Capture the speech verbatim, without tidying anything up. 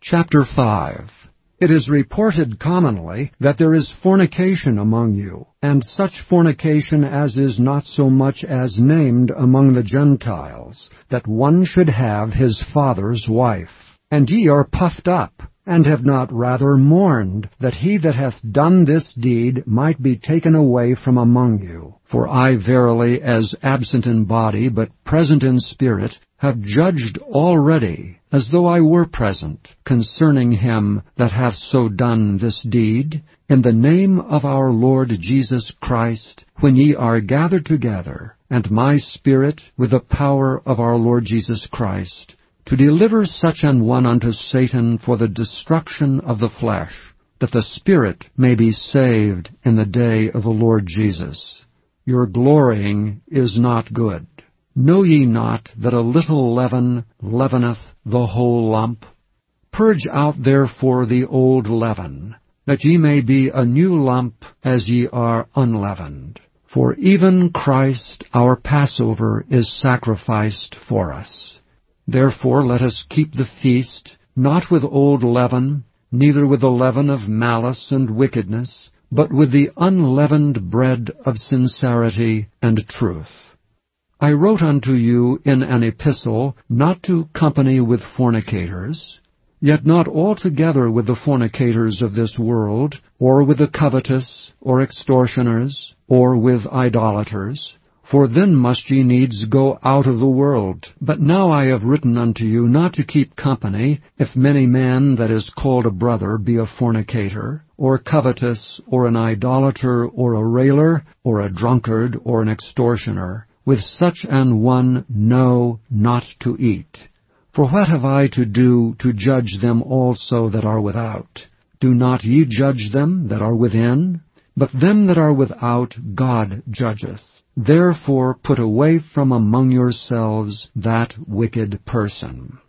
Chapter five. It is reported commonly that there is fornication among you, and such fornication as is not so much as named among the Gentiles, that one should have his father's wife. And ye are puffed up, and have not rather mourned, that he that hath done this deed might be taken away from among you. For I verily, as absent in body, but present in spirit, have judged already, as though I were present, concerning him that hath so done this deed, in the name of our Lord Jesus Christ, when ye are gathered together, and my spirit, with the power of our Lord Jesus Christ, to deliver such an one unto Satan for the destruction of the flesh, that the spirit may be saved in the day of the Lord Jesus. Your glorying is not good. Know ye not that a little leaven leaveneth the whole lump? Purge out therefore the old leaven, that ye may be a new lump, as ye are unleavened. For even Christ our Passover is sacrificed for us. Therefore let us keep the feast, not with old leaven, neither with the leaven of malice and wickedness, but with the unleavened bread of sincerity and truth. I wrote unto you in an epistle not to company with fornicators, yet not altogether with the fornicators of this world, or with the covetous, or extortioners, or with idolaters, for then must ye needs go out of the world. But now I have written unto you not to keep company, if many man that is called a brother be a fornicator, or covetous, or an idolater, or a railer, or a drunkard, or an extortioner. With such an one know not to eat. For what have I to do to judge them also that are without? Do not ye judge them that are within? But them that are without God judgeth. Therefore put away from among yourselves that wicked person.